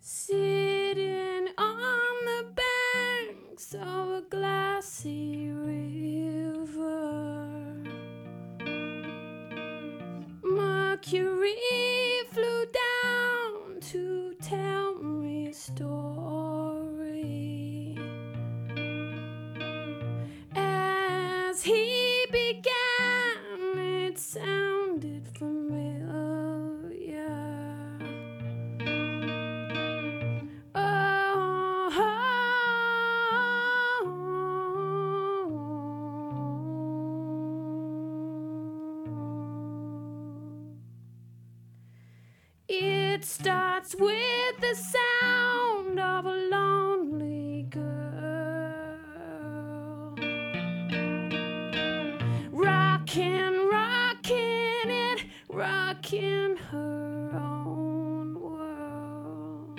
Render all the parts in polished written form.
Sitting on the banks of a glassy river, Mercury flew down to tell me story. As he began, it sounded familiar. It starts with the sound of a lonely girl, rocking, rocking it, rocking her own world,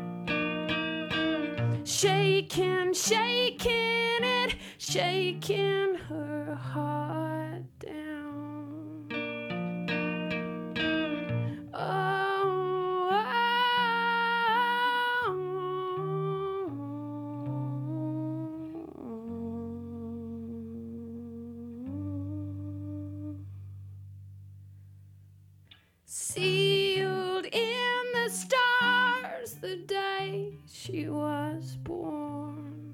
shaking, shaking it, shaking her heart down. Sealed in the stars the day she was born,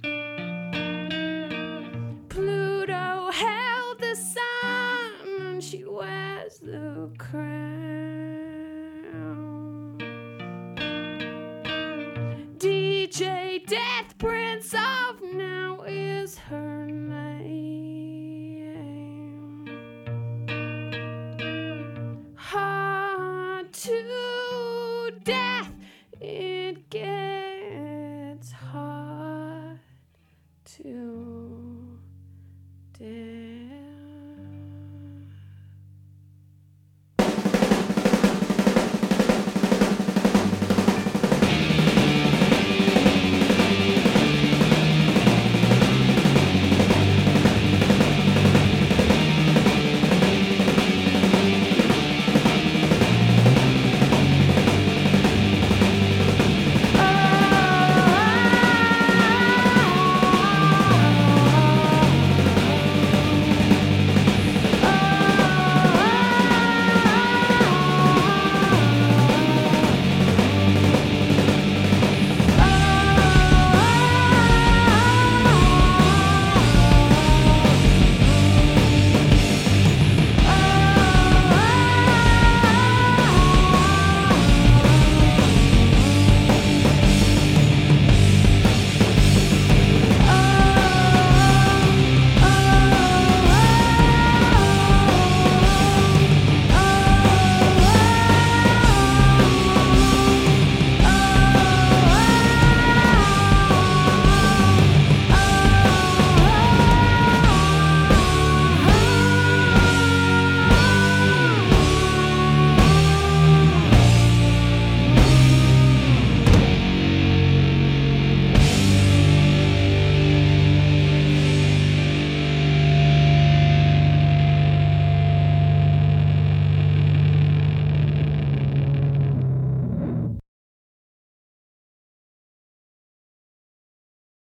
Pluto held the sun and she wears the crown. DJ Death Prince of Now is her name. Hard to death, it gets hard to